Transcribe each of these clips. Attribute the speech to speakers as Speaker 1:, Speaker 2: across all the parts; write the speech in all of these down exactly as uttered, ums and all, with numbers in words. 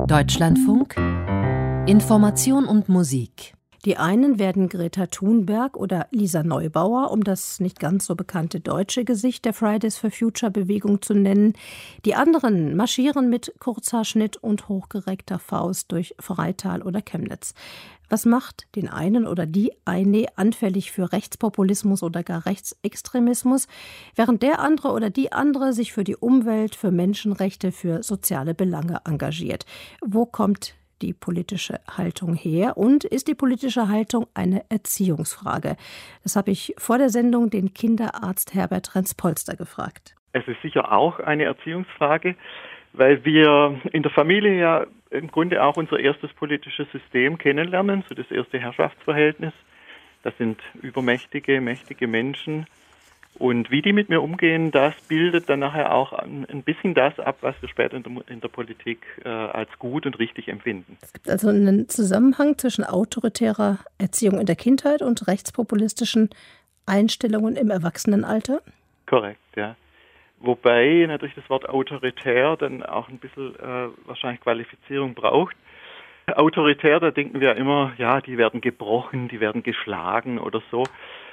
Speaker 1: Deutschlandfunk Information und Musik.
Speaker 2: Die einen werden Greta Thunberg oder Lisa Neubauer, um das nicht ganz so bekannte deutsche Gesicht der Fridays for Future Bewegung zu nennen. Die anderen marschieren mit Kurzhaarschnitt und hochgereckter Faust durch Freital oder Chemnitz. Was macht den einen oder die eine anfällig für Rechtspopulismus oder gar Rechtsextremismus, während der andere oder die andere sich für die Umwelt, für Menschenrechte, für soziale Belange engagiert? Wo kommt die politische Haltung her? Und ist die politische Haltung eine Erziehungsfrage? Das habe ich vor der Sendung den Kinderarzt Herbert Renz-Polster gefragt.
Speaker 3: Es ist sicher auch eine Erziehungsfrage, weil wir in der Familie ja im Grunde auch unser erstes politisches System kennenlernen, so das erste Herrschaftsverhältnis. Das sind übermächtige, mächtige Menschen. Und wie die mit mir umgehen, das bildet dann nachher auch ein bisschen das ab, was wir später in der, in der Politik äh, als gut und richtig empfinden.
Speaker 2: Es gibt also einen Zusammenhang zwischen autoritärer Erziehung in der Kindheit und rechtspopulistischen Einstellungen im Erwachsenenalter?
Speaker 3: Korrekt, ja. Wobei natürlich das Wort autoritär dann auch ein bisschen äh, wahrscheinlich Qualifizierung braucht. Autoritär, da denken wir immer, ja, die werden gebrochen, die werden geschlagen oder so.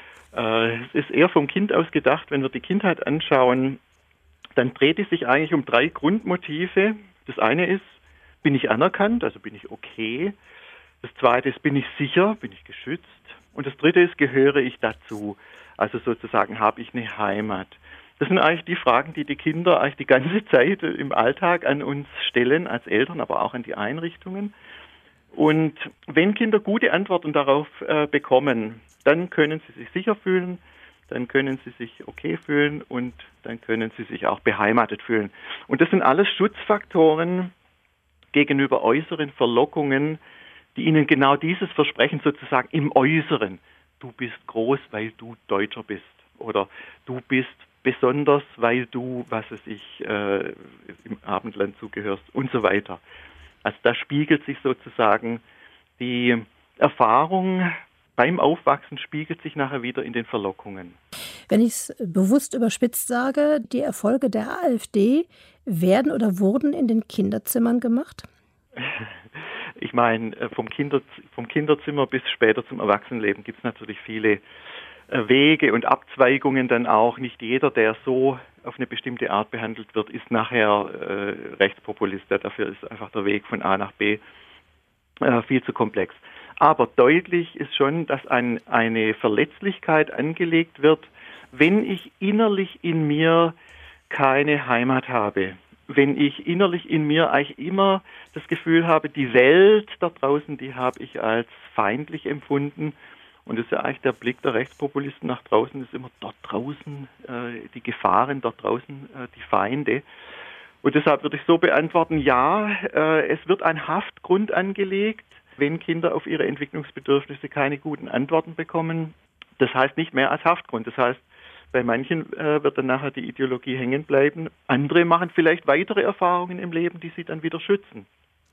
Speaker 3: Es ist eher vom Kind aus gedacht, wenn wir die Kindheit anschauen, dann dreht es sich eigentlich um drei Grundmotive. Das eine ist, bin ich anerkannt, also bin ich okay. Das zweite ist, bin ich sicher, bin ich geschützt. Und das dritte ist, gehöre ich dazu, also sozusagen habe ich eine Heimat. Das sind eigentlich die Fragen, die die Kinder eigentlich die ganze Zeit im Alltag an uns stellen, als Eltern, aber auch an die Einrichtungen. Und wenn Kinder gute Antworten darauf äh, bekommen, dann können sie sich sicher fühlen, dann können sie sich okay fühlen und dann können sie sich auch beheimatet fühlen. Und das sind alles Schutzfaktoren gegenüber äußeren Verlockungen, die ihnen genau dieses versprechen, sozusagen im Äußeren. Du bist groß, weil du Deutscher bist. Oder du bist besonders, weil du, was weiß ich, äh, im Abendland zugehörst und so weiter. Also da spiegelt sich sozusagen die Erfahrung beim Aufwachsen, spiegelt sich nachher wieder in den Verlockungen.
Speaker 2: Wenn ich es bewusst überspitzt sage, die Erfolge der AfD werden oder wurden in den Kinderzimmern gemacht?
Speaker 3: Ich meine, vom, Kinder, vom Kinderzimmer bis später zum Erwachsenenleben gibt es natürlich viele Wege und Abzweigungen dann auch. Nicht jeder, der so auf eine bestimmte Art behandelt wird, ist nachher äh, Rechtspopulist. Dafür ist einfach der Weg von A nach B äh, viel zu komplex. Aber deutlich ist schon, dass ein, eine Verletzlichkeit angelegt wird, wenn ich innerlich in mir keine Heimat habe. Wenn ich innerlich in mir eigentlich immer das Gefühl habe, die Welt da draußen, die habe ich als feindlich empfunden. Und das ist ja eigentlich der Blick der Rechtspopulisten nach draußen, ist immer dort draußen äh, die Gefahren, dort draußen äh, die Feinde. Und deshalb würde ich so beantworten, ja, äh, es wird ein Haftgrund angelegt, wenn Kinder auf ihre Entwicklungsbedürfnisse keine guten Antworten bekommen. Das heißt nicht mehr als Haftgrund. Das heißt, bei manchen äh, wird dann nachher die Ideologie hängen bleiben. Andere machen vielleicht weitere Erfahrungen im Leben, die sie dann wieder schützen.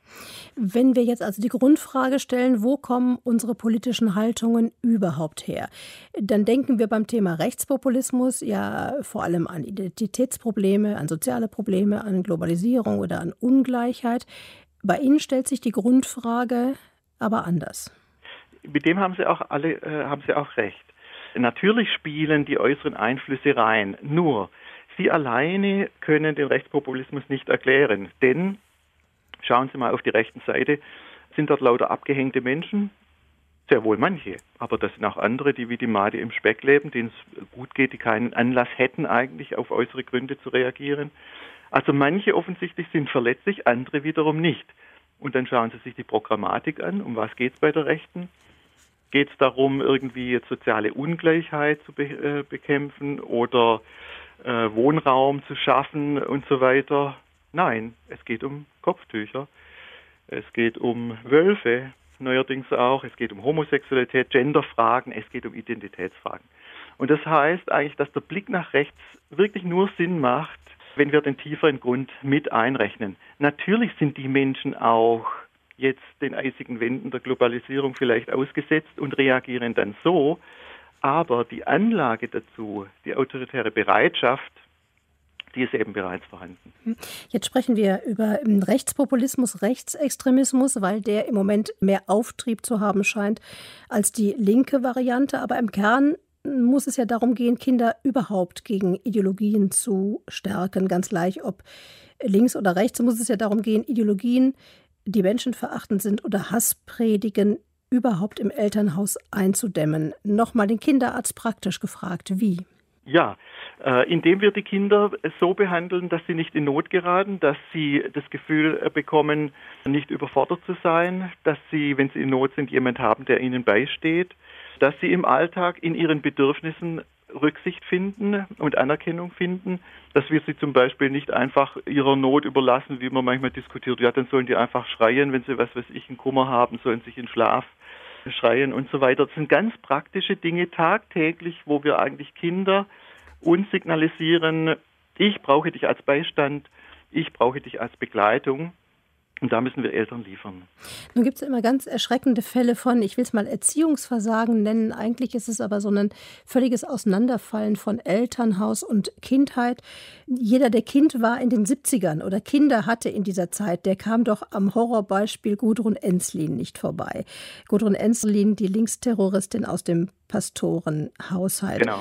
Speaker 2: Wenn wir jetzt also die Grundfrage stellen, wo kommen unsere politischen Haltungen überhaupt her, dann denken wir beim Thema Rechtspopulismus ja vor allem an Identitätsprobleme, an soziale Probleme, an Globalisierung oder an Ungleichheit. Bei Ihnen stellt sich die Grundfrage aber anders.
Speaker 3: Mit dem haben Sie auch alle äh, haben Sie auch recht. Natürlich spielen die äußeren Einflüsse rein, nur sie alleine können den Rechtspopulismus nicht erklären, denn schauen Sie mal auf die rechten Seite, sind dort lauter abgehängte Menschen? Sehr wohl manche, aber das sind auch andere, die wie die Made im Speck leben, denen es gut geht, die keinen Anlass hätten eigentlich auf äußere Gründe zu reagieren. Also manche offensichtlich sind verletzlich, andere wiederum nicht. Und dann schauen Sie sich die Programmatik an, um was geht es bei der Rechten? Geht es darum, irgendwie jetzt soziale Ungleichheit zu be- äh, bekämpfen oder äh, Wohnraum zu schaffen und so weiter? Nein, es geht um Kopftücher, es geht um Wölfe, neuerdings auch, es geht um Homosexualität, Genderfragen, es geht um Identitätsfragen. Und das heißt eigentlich, dass der Blick nach rechts wirklich nur Sinn macht, wenn wir den tieferen Grund mit einrechnen. Natürlich sind die Menschen auch jetzt den eisigen Wänden der Globalisierung vielleicht ausgesetzt und reagieren dann so, aber die Anlage dazu, die autoritäre Bereitschaft, die ist eben bereits vorhanden.
Speaker 2: Jetzt sprechen wir über Rechtspopulismus, Rechtsextremismus, weil der im Moment mehr Auftrieb zu haben scheint als die linke Variante. Aber im Kern muss es ja darum gehen, Kinder überhaupt gegen Ideologien zu stärken. Ganz gleich, ob links oder rechts, muss es ja darum gehen, Ideologien, die menschenverachtend sind oder Hass predigen, überhaupt im Elternhaus einzudämmen. Nochmal den Kinderarzt praktisch gefragt, wie?
Speaker 3: Ja, äh, indem wir die Kinder so behandeln, dass sie nicht in Not geraten, dass sie das Gefühl bekommen, nicht überfordert zu sein, dass sie, wenn sie in Not sind, jemand haben, der ihnen beisteht, dass sie im Alltag in ihren Bedürfnissen Rücksicht finden und Anerkennung finden, dass wir sie zum Beispiel nicht einfach ihrer Not überlassen, wie man manchmal diskutiert. Ja, dann sollen die einfach schreien, wenn sie, was weiß ich, einen Kummer haben, sollen sich in Schlaf schreien und so weiter. Das sind ganz praktische Dinge tagtäglich, wo wir eigentlich Kinder uns signalisieren, ich brauche dich als Beistand, ich brauche dich als Begleitung. Und da müssen wir Eltern liefern.
Speaker 2: Nun gibt es immer ganz erschreckende Fälle von, ich will es mal Erziehungsversagen nennen, eigentlich ist es aber so ein völliges Auseinanderfallen von Elternhaus und Kindheit. Jeder, der Kind war in den siebzigern oder Kinder hatte in dieser Zeit, der kam doch am Horrorbeispiel Gudrun Ensslin nicht vorbei. Gudrun Ensslin, die Linksterroristin aus dem Pastorenhaushalt.
Speaker 3: Genau.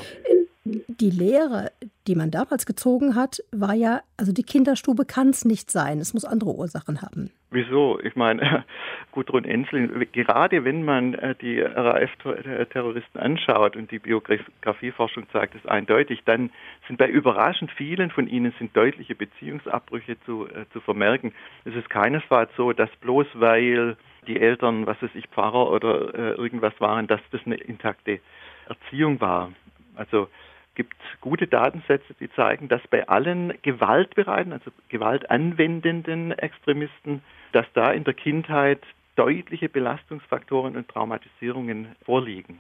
Speaker 2: Die Lehre, die man damals gezogen hat, war ja, also die Kinderstube kann es nicht sein. Es muss andere Ursachen haben.
Speaker 3: Wieso? Ich meine, Gudrun Ensslin, gerade wenn man die R A F-Terroristen anschaut und die Biografieforschung zeigt es eindeutig, dann sind bei überraschend vielen von ihnen sind deutliche Beziehungsabbrüche zu, äh, zu vermerken. Es ist keinesfalls so, dass bloß weil die Eltern, was weiß ich, Pfarrer oder äh, irgendwas waren, dass das eine intakte Erziehung war. Also gibt gute Datensätze, die zeigen, dass bei allen gewaltbereiten, also gewaltanwendenden Extremisten, dass da in der Kindheit deutliche Belastungsfaktoren und Traumatisierungen vorliegen.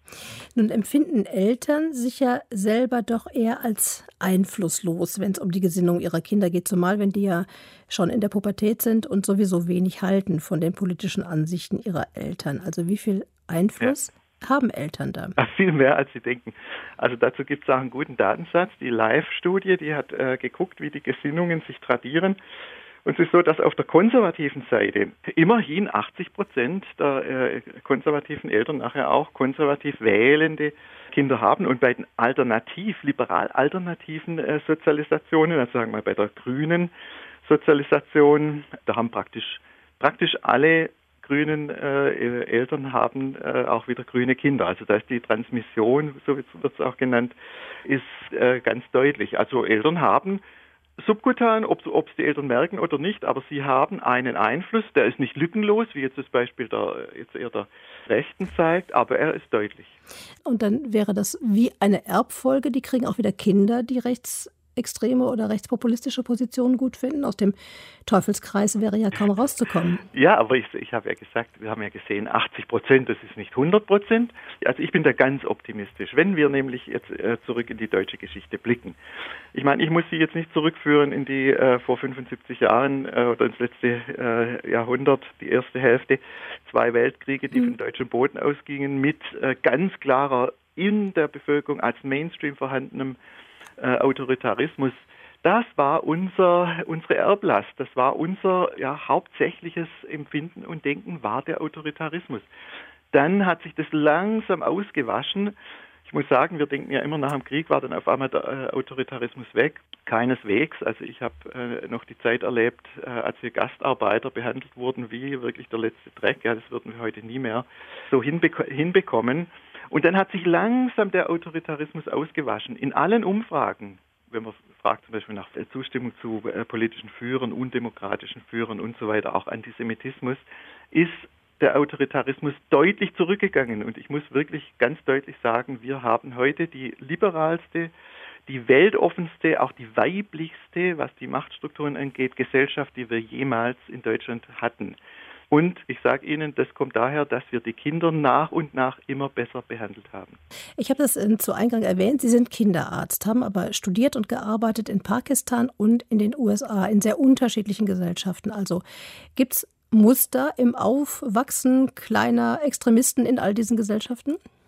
Speaker 2: Nun empfinden Eltern sich ja selber doch eher als einflusslos, wenn es um die Gesinnung ihrer Kinder geht, zumal wenn die ja schon in der Pubertät sind und sowieso wenig halten von den politischen Ansichten ihrer Eltern. Also wie viel Einfluss ja. haben Eltern da?
Speaker 3: Ach, viel mehr, als sie denken. Also dazu gibt es auch einen guten Datensatz. Die Live-Studie, die hat äh, geguckt, wie die Gesinnungen sich tradieren. Und es ist so, dass auf der konservativen Seite immerhin achtzig Prozent der äh, konservativen Eltern nachher auch konservativ wählende Kinder haben. Und bei den alternativ, liberal-alternativen äh, Sozialisationen, also sagen wir mal bei der grünen Sozialisation, da haben praktisch, praktisch alle grünen äh, Eltern haben äh, auch wieder grüne Kinder. Also da ist die Transmission, so wird es auch genannt, ist äh, ganz deutlich. Also Eltern haben subkutan, ob es die Eltern merken oder nicht, aber sie haben einen Einfluss, der ist nicht lückenlos, wie jetzt das Beispiel der, jetzt eher der Rechten zeigt, aber er ist deutlich.
Speaker 2: Und dann wäre das wie eine Erbfolge, die kriegen auch wieder Kinder, die rechtsextreme oder rechtspopulistische Positionen gut finden. Aus dem Teufelskreis wäre ja kaum rauszukommen.
Speaker 3: Ja, aber ich, ich habe ja gesagt, wir haben ja gesehen, achtzig Prozent, das ist nicht hundert Prozent. Also ich bin da ganz optimistisch, wenn wir nämlich jetzt äh, zurück in die deutsche Geschichte blicken. Ich meine, ich muss Sie jetzt nicht zurückführen in die äh, vor fünfundsiebzig Jahren äh, oder ins letzte äh, Jahrhundert, die erste Hälfte, zwei Weltkriege, die mhm. von deutschem Boden ausgingen, mit äh, ganz klarer in der Bevölkerung als Mainstream vorhandenem äh, Autoritarismus. Das war unser, unsere Erblast, das war unser ja, hauptsächliches Empfinden und Denken, war der Autoritarismus. Dann hat sich das langsam ausgewaschen. Ich muss sagen, wir denken ja immer, nach dem Krieg war dann auf einmal der äh, Autoritarismus weg. Keineswegs. Also ich habe äh, noch die Zeit erlebt, äh, als wir Gastarbeiter behandelt wurden wie wirklich der letzte Dreck. Ja, das würden wir heute nie mehr so hinbek- hinbekommen. Und dann hat sich langsam der Autoritarismus ausgewaschen. In allen Umfragen, wenn man fragt zum Beispiel nach Zustimmung zu äh, politischen Führern, undemokratischen Führern und so weiter, auch Antisemitismus, ist der Autoritarismus deutlich zurückgegangen. Und ich muss wirklich ganz deutlich sagen, wir haben heute die liberalste, die weltoffenste, auch die weiblichste, was die Machtstrukturen angeht, Gesellschaft, die wir jemals in Deutschland hatten. Und ich sage Ihnen, das kommt daher, dass wir die Kinder nach und nach immer besser behandelt haben.
Speaker 2: Ich habe das zu Eingang erwähnt, Sie sind Kinderarzt, haben aber studiert und gearbeitet in Pakistan und in den U S A, in sehr unterschiedlichen Gesellschaften. Also gibt es Muster im Aufwachsen kleiner Extremisten in all diesen Gesellschaften?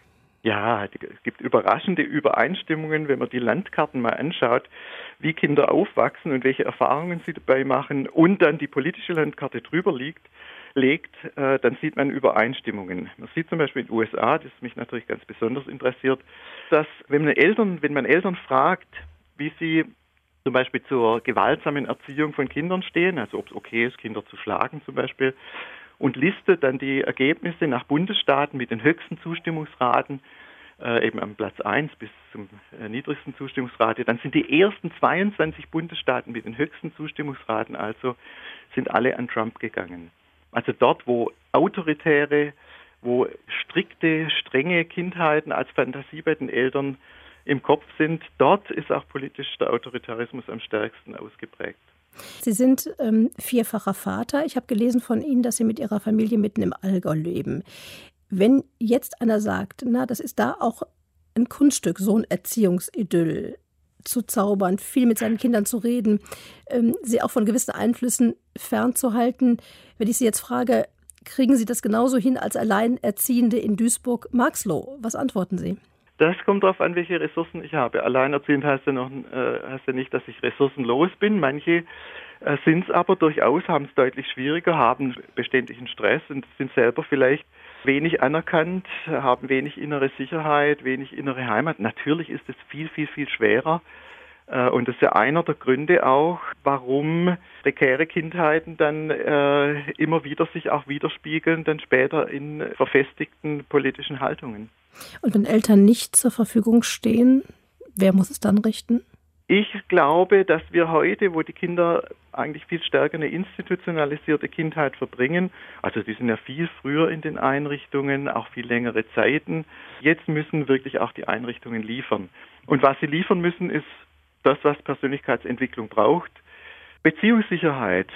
Speaker 3: Ja, es gibt überraschende Übereinstimmungen, wenn man die Landkarten mal anschaut, wie Kinder aufwachsen und welche Erfahrungen sie dabei machen und dann die politische Landkarte drüber liegt, legt, äh, dann sieht man Übereinstimmungen. Man sieht zum Beispiel in den U S A, das mich natürlich ganz besonders interessiert, dass wenn man Eltern, wenn man Eltern fragt, wie sie zum Beispiel zur gewaltsamen Erziehung von Kindern stehen, also ob es okay ist, Kinder zu schlagen zum Beispiel, und listet dann die Ergebnisse nach Bundesstaaten mit den höchsten Zustimmungsraten, äh, eben am Platz eins bis zum äh, niedrigsten Zustimmungsrate, dann sind die ersten zweiundzwanzig Bundesstaaten mit den höchsten Zustimmungsraten, also sind alle an Trump gegangen. Also dort, wo autoritäre, wo strikte, strenge Kindheiten als Fantasie bei den Eltern im Kopf sind, dort ist auch politisch der Autoritarismus am stärksten ausgeprägt.
Speaker 2: Sie sind ähm, vierfacher Vater. Ich habe gelesen von Ihnen, dass Sie mit Ihrer Familie mitten im Allgäu leben. Wenn jetzt einer sagt, na, das ist da auch ein Kunststück, so ein Erziehungsidyll zu zaubern, viel mit seinen Kindern zu reden, ähm, sie auch von gewissen Einflüssen fernzuhalten. Wenn ich Sie jetzt frage, kriegen Sie das genauso hin als Alleinerziehende in Duisburg-Marxloh? Was antworten Sie?
Speaker 3: Das kommt darauf an, welche Ressourcen ich habe. Alleinerziehend heißt ja, noch, äh, heißt ja nicht, dass ich ressourcenlos bin. Manche äh, sind es aber durchaus, haben es deutlich schwieriger, haben beständigen Stress und sind selber vielleicht wenig anerkannt, haben wenig innere Sicherheit, wenig innere Heimat. Natürlich ist es viel, viel, viel schwerer. Äh, und das ist ja einer der Gründe auch, warum prekäre Kindheiten dann äh, immer wieder sich auch widerspiegeln, dann später in verfestigten politischen Haltungen.
Speaker 2: Und wenn Eltern nicht zur Verfügung stehen, wer muss es dann richten?
Speaker 3: Ich glaube, dass wir heute, wo die Kinder eigentlich viel stärker eine institutionalisierte Kindheit verbringen, also die sind ja viel früher in den Einrichtungen, auch viel längere Zeiten, jetzt müssen wirklich auch die Einrichtungen liefern. Und was sie liefern müssen, ist das, was Persönlichkeitsentwicklung braucht. Beziehungssicherheit,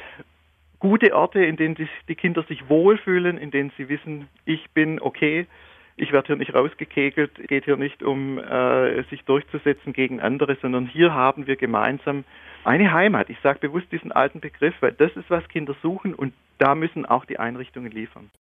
Speaker 3: gute Orte, in denen die, die Kinder sich wohlfühlen, in denen sie wissen, ich bin okay, ich werde hier nicht rausgekegelt, es geht hier nicht um äh, sich durchzusetzen gegen andere, sondern hier haben wir gemeinsam eine Heimat. Ich sage bewusst diesen alten Begriff, weil das ist, was Kinder suchen und da müssen auch die Einrichtungen liefern.